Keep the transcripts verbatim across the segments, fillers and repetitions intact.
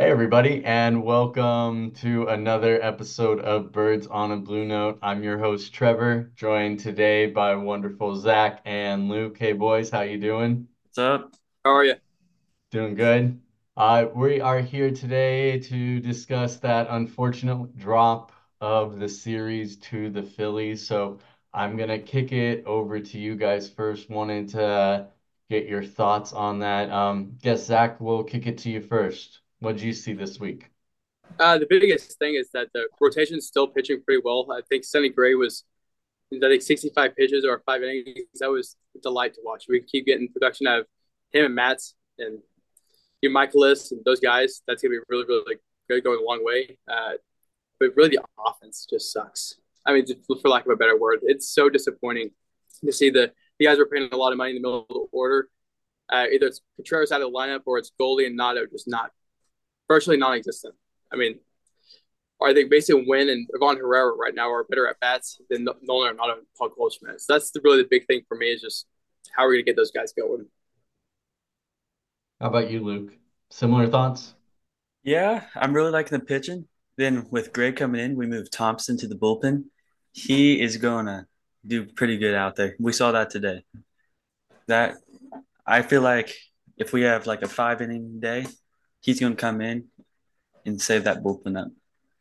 Hey, everybody, and welcome to another episode of Birds on a Blue Note. I'm your host, Trevor, joined today by wonderful Zach and Luke. Hey, boys, how you doing? What's up? How are you? Doing good. Uh, we are here today to discuss that unfortunate drop of the series to the Phillies. So I'm gonna kick it over to you guys first. Wanted to get your thoughts on that. Um, guess Zach, we'll kick it to you first. What did you see this week? Uh, the biggest thing is that the rotation is still pitching pretty well. I think Sonny Gray was, I think, sixty-five pitches or five innings. That was a delight to watch. We keep getting production out of him and Matz and you, Michaelis, and those guys. That's gonna be really, really good, going a long way. Uh, but really, the offense just sucks. I mean, for lack of a better word, it's so disappointing to see the the guys we're paying a lot of money in the middle of the order. Uh, either it's Contreras out of the lineup or it's Goldie and Nato just not virtually non-existent. I mean, I think basically Wynn and Ivan Herrera right now are better at bats than Nolan Arenado and Paul Goldschmidt. So that's the, really the big thing for me is just how are we going to get those guys going? How about you, Luke? Similar thoughts? Yeah, I'm really liking the pitching. Then with Gray coming in, we moved Thompson to the bullpen. He is going to do pretty good out there. We saw that today. That I feel like if we have like a five inning day, he's going to come in and save that bullpen up.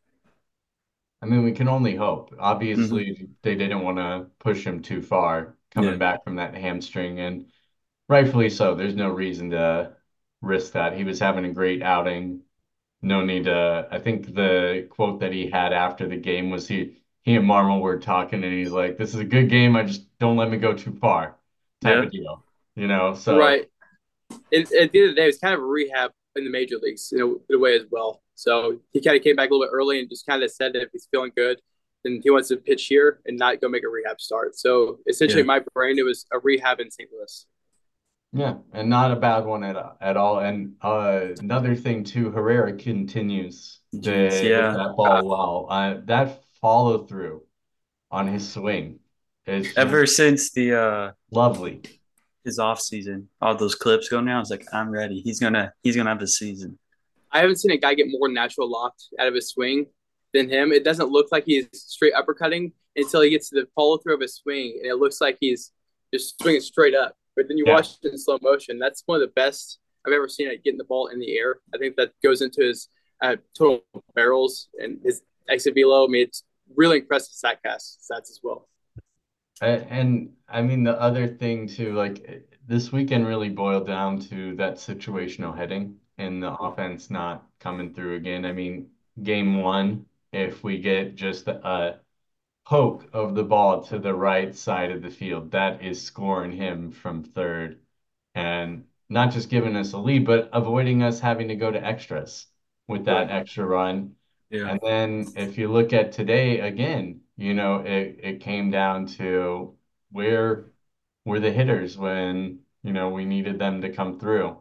I mean, we can only hope. Hmm. Obviously, they didn't want to push him too far coming Yeah. back from that hamstring, and rightfully so. There's no reason to risk that. He was having a great outing. No need to. I think the quote that he had after the game was he he and Marmol were talking, and he's like, "This is a good game. I just don't let me go too far," type Yeah. of deal. You know, so Right. And, and at the end of the day, it's kind of a rehab in the major leagues, you know, in a way as well. So he kind of came back a little bit early and just kind of said that if he's feeling good, then he wants to pitch here and not go make a rehab start. So essentially, Yeah. in my brain, it was a rehab in Saint Louis. yeah, and not a bad one at at all. And uh, another thing too, Herrera continues to Jeez. hit Yeah. that ball well. Uh, that follow through on his swing is just Ever since the uh lovely. his off season, all those clips going now, I was like, I'm ready. He's gonna he's gonna have a season. I haven't seen a guy get more natural loft out of his swing than him. It doesn't look like he's straight uppercutting until he gets to the follow through of his swing, and it looks like he's just swinging straight up. But then you Yeah. watch it in slow motion. That's one of the best I've ever seen at getting the ball in the air. I think that goes into his uh, total barrels and his exit velo. I mean, it's really impressive Statcast stats as well. A- And I mean, the other thing too, like eh, this weekend really boiled down to that situational hitting and the offense not coming through again. I mean, game one, if we get just a poke of the ball to the right side of the field, that is scoring him from third and not just giving us a lead, but avoiding us having to go to extras with that Right. extra run. Yeah. And then if you look at today again, you know, it, it came down to where were the hitters when, you know, we needed them to come through.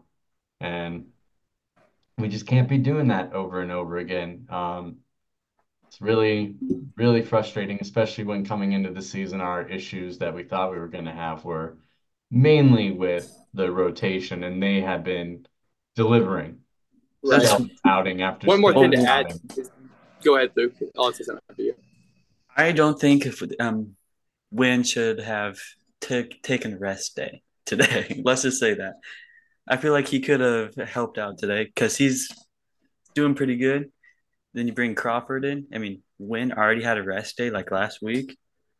And we just can't be doing that over and over again. Um, it's really, really frustrating, especially when coming into the season, our issues that we thought we were going to have were mainly with the rotation, and they had been delivering Right. That's stealth outing after One more thing stealth to well, add outing. is go ahead, Luke. I'll say something for you. I don't think if um Wynn should have took taken a rest day today. Let's just say that. I feel like he could have helped out today because he's doing pretty good. Then you bring Crawford in. I mean, Wynn already had a rest day like last week.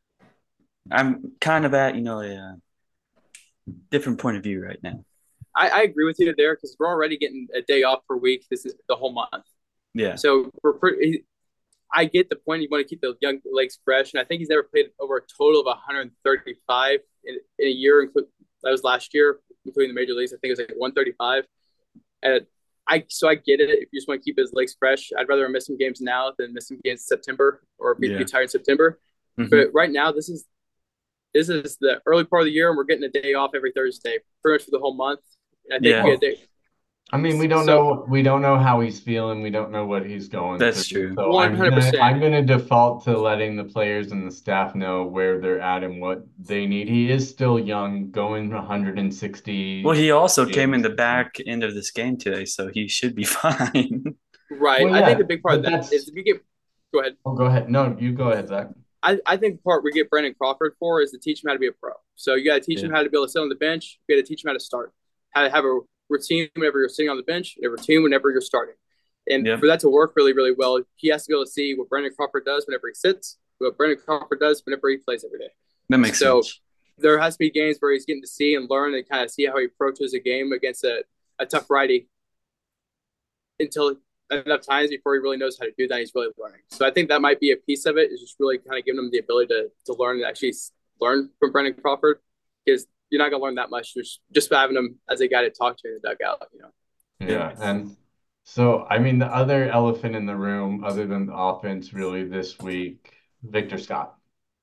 I'm kind of at, you know, a uh, different point of view right now. I, I agree with you there because we're already getting a day off per week. This is the whole month. Yeah. So we're pretty, I get the point. You want to keep the young legs fresh, and I think he's never played over a total of one hundred thirty-five in, in a year. That was last year, including the major leagues. I think it was like one thirty-five. And I so I get it. If you just want to keep his legs fresh, I'd rather miss some games now than miss some games in September or be, be Yeah. tired in September. Hmm. But right now, this is this is the early part of the year, and we're getting a day off every Thursday, pretty much for the whole month. And I think we Yeah. get a Well, day. I mean, we don't So know we don't know how he's feeling. We don't know what he's going That's through. true. So one I'm hundred gonna percent. I'm gonna default to letting the players and the staff know where they're at and what they need. He is still young, going one hundred Well, sixty he also came in games. the back end of this game today, so he should be fine. Right. Well, I think the yeah, big part of but that is that's. if you get. Go ahead. Oh, go ahead. No, you go ahead, Zach. I, I think the part we get Brandon Crawford for is to teach him how to be a pro. So you got to teach Yeah, him how to be able to sit on the bench. You got to teach him how to start, how to have a routine whenever you're sitting on the bench, and a routine whenever you're starting. And yeah, for that to work really, really well, he has to be able to see what Brandon Crawford does whenever he sits, what Brandon Crawford does whenever he plays every day. that makes So sense. there has to be games where he's getting to see and learn and kind of see how he approaches a game against a, a tough righty until enough times before he really knows how to do that. He's really learning. So I think that might be a piece of it, is just really kind of giving him the ability to, to learn and actually learn from Brandon Crawford, because you're not going to learn that much just, just by having him as a guy to talk to in the dugout, you know. Yeah, Yeah, and so I mean the other elephant in the room, other than the offense, really this week, Victor Scott.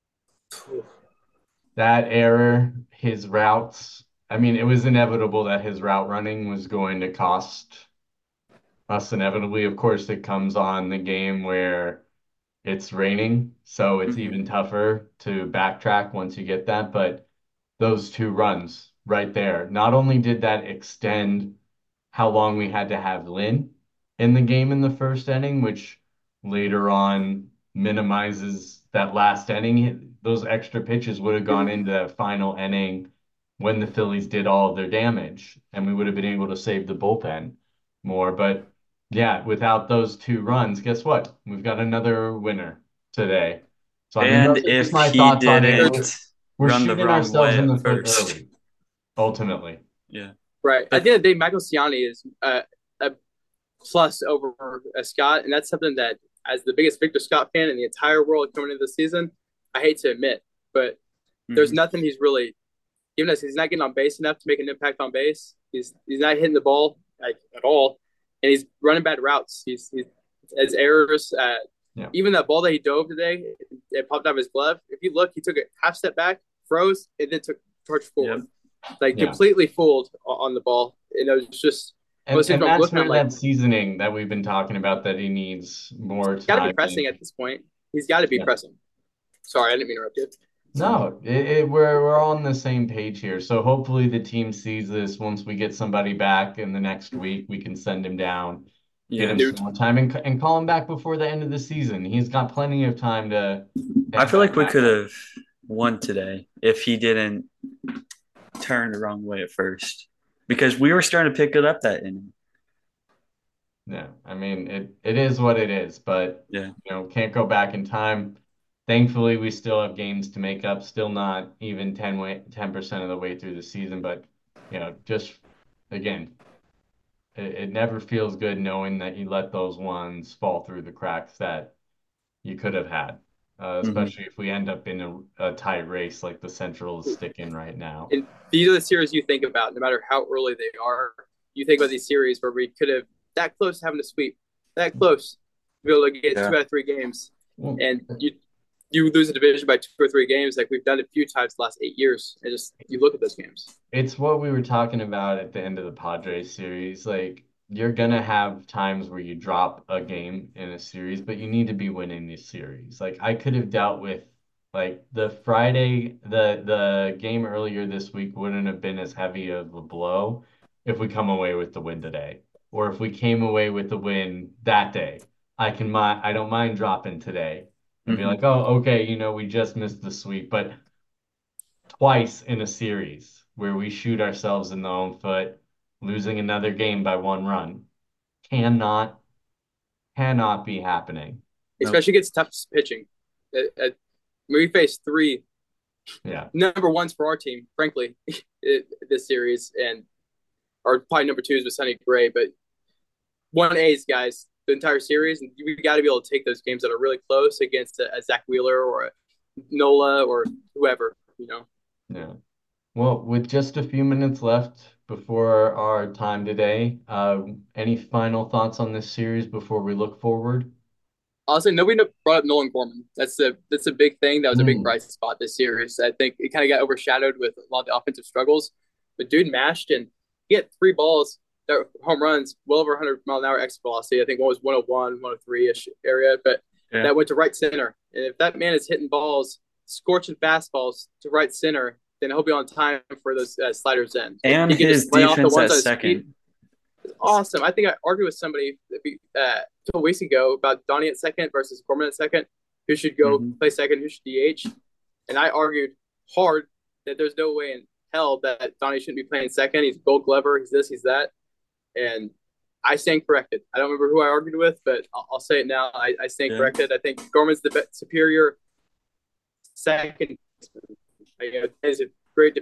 That error, his routes. I mean, it was inevitable that his route running was going to cost us inevitably. Of course, it comes on the game where it's raining, so it's hmm even tougher to backtrack once you get that. But those two runs right there, not only did that extend how long we had to have Lynn in the game in the first inning, which later on minimizes that last inning. Those extra pitches would have gone into that final inning when the Phillies did all of their damage, and we would have been able to save the bullpen more. But yeah, without those two runs, guess what? We've got another winner today. So I mean, And those are just if my he thoughts on it. There's, We're didn't we're run the shooting wrong ourselves way in at the foot first, early, ultimately. yeah, right. At but the end of the day, Michael Ciani is uh, a plus over uh, Scott, and that's something that, as the biggest Victor Scott fan in the entire world coming into the season, I hate to admit, but there's mhm. nothing he's really given us. He's not getting on base enough to make an impact on base. He's he's not hitting the ball like at all, and he's running bad routes. He's, he's his errors. Uh, Yeah. even that ball that he dove today, it popped out of his glove. If you look, he took a half step back, froze, and then took charge Yep. forward, like Yeah. completely fooled on the ball. And it was just And most things and I'm that's looking where at, like, that seasoning that we've been talking about that he needs more got to be time pressing in. at this point. He's got to be Yeah. pressing. Sorry, I didn't mean to interrupt you. No, it, it, we're we're on the same page here. So hopefully the team sees this. Once we get somebody back in the next week, we can send him down, get Yeah. him some more time, and and call him back before the end of the season. He's got plenty of time to to I feel have like we that. could have won today if he didn't turn the wrong way at first, because we were starting to pick it up that inning. Yeah, I mean it it is what it is, but Yeah. you know, can't go back in time. Thankfully, we still have games to make up, still not even ten way ten percent of the way through the season, but you know, just again, it, it never feels good knowing that you let those ones fall through the cracks that you could have had. Uh, hmm especially if we end up in a, a tight race like the Central is sticking right now. And these are the series you think about, no matter how early they are. You think about these series where we could have that close to having a sweep, that close to be able to get Yeah. two out of three games, Well, and you you lose a division by two or three games, like we've done a few times the last eight years, and just you look at those games. it's what we were talking about at the end of the Padres series. Like, you're gonna have times where you drop a game in a series, but you need to be winning this series. Like, I could have dealt with like the Friday, the the game earlier this week wouldn't have been as heavy of a blow if we come away with the win today, or if we came away with the win that day. I can mi I don't mind dropping today and be hmm like, oh, okay, you know, we just missed the sweep, but twice in a series where we shoot ourselves in the own foot, losing another game by one run. Cannot, cannot be happening. Nope. Especially against tough pitching. Uh, uh, we faced three Yeah. number ones for our team, frankly, this series, and or probably number twos with Sonny Gray, but one A's guys the entire series, and we got to be able to take those games that are really close against a, a Zach Wheeler or a Nola or whoever, you know. Yeah. Well, with just a few minutes left before our time today, uh, any final thoughts on this series before we look forward? Honestly, nobody brought up Nolan Gorman. That's a that's a big thing. That was a big Mm, bright spot this series. I think it kind of got overshadowed with a lot of the offensive struggles. But dude mashed and he had three balls that were home runs, well over one hundred mile an hour exit velocity. I think one was one oh one, one oh three ish area, but Yeah. that went to right center. And if that man is hitting balls, scorching fastballs to right center, then he'll be on time for those uh, sliders in. If And he could his just lay off the defense ones at on his feet, second. it's awesome. I think I argued with somebody uh, two weeks ago about Donnie at second versus Gorman at second. Who should go Mhm. play second? Who should D H? And I argued hard that there's no way in hell that Donnie shouldn't be playing second. He's Gold Glover. He's this. He's that. And I stand corrected. I don't remember who I argued with, but I'll, I'll say it now. I, I stand Yeah. corrected. I think Gorman's the best, superior second. You know, is a great.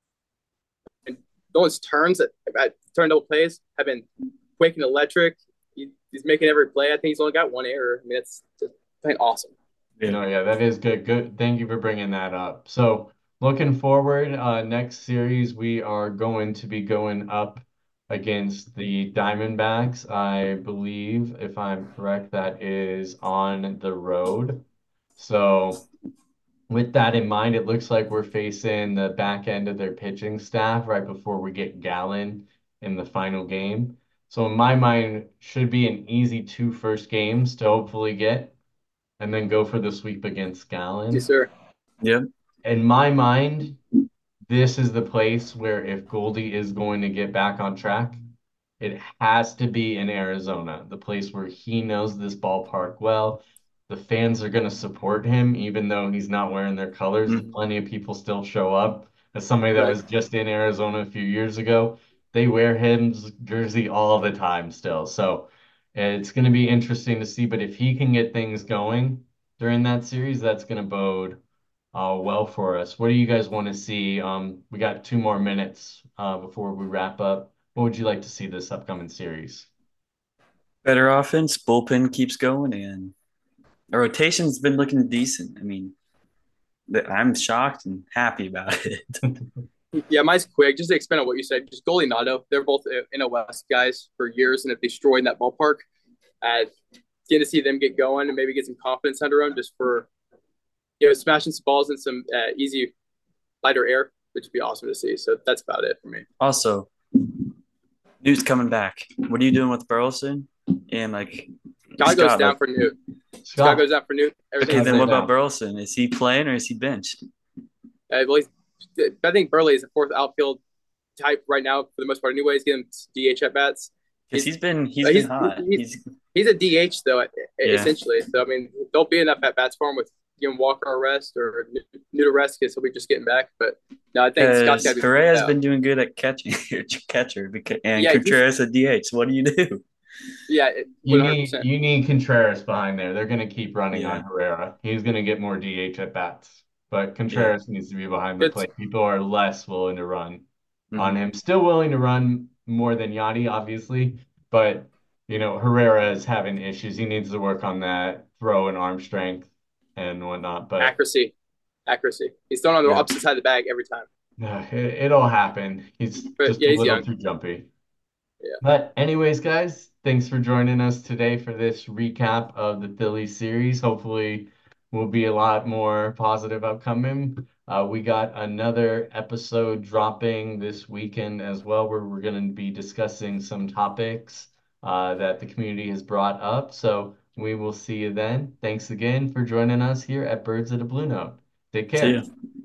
And those turns at, at turn double plays have been quick and electric. He, he's making every play. I think he's only got one error. I mean, it's just playing awesome. You know, yeah, that is good. Good. Thank you for bringing that up. So, looking forward, uh, next series we are going to be going up against the Diamondbacks. I believe, if I'm correct, that is on the road. So, with that in mind, it looks like we're facing the back end of their pitching staff right before we get Gallen in the final game. So, in my mind, should be an easy two first games to hopefully get and then go for the sweep against Gallen. Yes, sir. Yeah. In my mind, this is the place where if Goldie is going to get back on track, it has to be in Arizona, the place where he knows this ballpark well. The fans are going to support him, even though he's not wearing their colors. Mhm. Plenty of people still show up. As somebody that Right. was just in Arizona a few years ago, they wear his jersey all the time still. So it's going to be interesting to see. But if he can get things going during that series, that's going to bode uh, well for us. What do you guys want to see? Um, we got two more minutes uh, before we wrap up. What would you like to see this upcoming series? Better offense, bullpen keeps going, and our rotation's been looking decent. I mean, th- I'm shocked and happy about it. Yeah, mine's quick. Just to expand on what you said, just goalie Nato. They're both in a West guys for years and have destroyed that ballpark. Uh, getting to see them get going and maybe get some confidence under them just for, you know, smashing some balls in some uh, easy, lighter air, which would be awesome to see. So that's about it for me. Also, Newt's coming back. What are you doing with Burleson? And like Scott goes Scott, down like, for Newt. Scott Scott, goes out for Newt. Everything. okay, then Scott what goes about down. Burleson? Is he playing or is he benched? Uh, well, he's- I think Burley is the fourth outfield type right now for the most part. Anyways, getting D H at bats. Because He's he's been he's he's, been hot. he's, He's he's a D H though, Yeah. essentially. So I mean, there'll be enough at bats for him with giving Walker a rest or Newt a rest because he'll be just getting back. But no, I think Scott's got to because be Correa's out. been doing good at catching catcher because, and Yeah, he's- Contreras at D H. What do you do? Yeah, You one hundred need percent. you need Contreras behind there. They're going to keep running Yeah. on Herrera. He's going to get more D H at bats, but Contreras needs to be behind the Good. plate. People are less willing to run on Mhm. him. Still willing to run more than Yachty, obviously, but you know Herrera is having issues. He needs to work on that throw and arm strength and whatnot. But Accuracy, accuracy. He's throwing on the Yeah. opposite side of the bag every time. uh, it, it'll happen. He's But just yeah, a he's little young. too jumpy. Yeah. But anyways, guys, thanks for joining us today for this recap of the Phillies series. Hopefully, we'll be a lot more positive upcoming. Uh, we got another episode dropping this weekend as well, where we're going to be discussing some topics uh, that the community has brought up. So we will see you then. Thanks again for joining us here at Birds of the Blue Note. Take See care. ya.